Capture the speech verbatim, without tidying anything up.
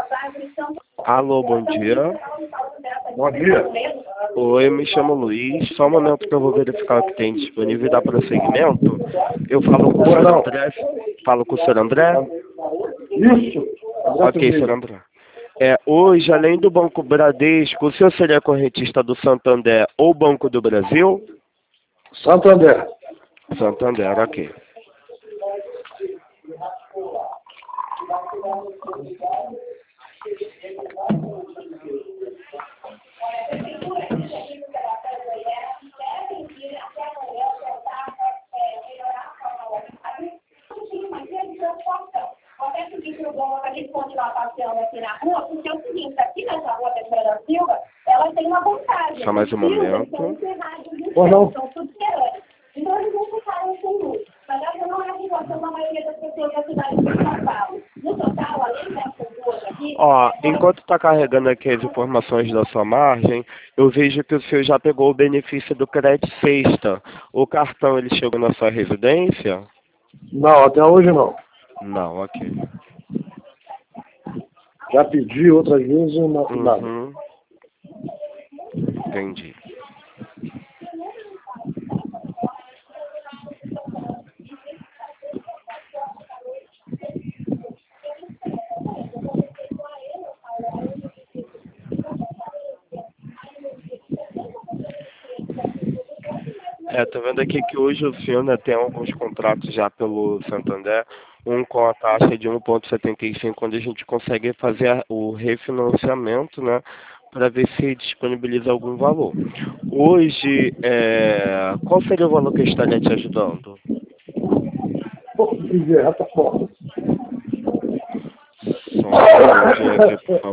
Alô, bom dia. Bom dia. Oi, eu me chamo Luiz. Só um momento que eu vou verificar o que tem disponível e dar prosseguimento. Eu falo com o senhor André. Falo com o senhor André? Isso. Ok, senhor André. É, hoje, além do Banco Bradesco, o senhor seria correntista do Santander ou Banco do Brasil? Santander. Santander, ok. A gente continuar passeando aqui na rua, porque é o seguinte, aqui nessa rua Teixeira da Silva, ela tem uma vantagem. Só mais um momento. Ou não? São subterrâneos. Então eles não ficaram sem luz. Mas essa não é a situação da maioria das pessoas da cidade de São Paulo. No total, além dessas duas aqui... Ó, enquanto está carregando aqui as informações da sua margem, eu vejo que o senhor já pegou o benefício do crédito sexta. O cartão, ele chegou na sua residência? Não, até hoje não. Não, ok. Já pedi outras vezes, não nada. Uhum. Entendi. É, tô vendo aqui que hoje o senhor, né, tem alguns contratos já pelo Santander, um com a taxa de um vírgula setenta e cinco, onde a gente consegue fazer a- o refinanciamento, né, para ver se disponibiliza algum valor. Hoje, é, qual seria o valor que eu estaria te ajudando? Pô, que quiser, tá fora. Só um segundinho aqui, por favor.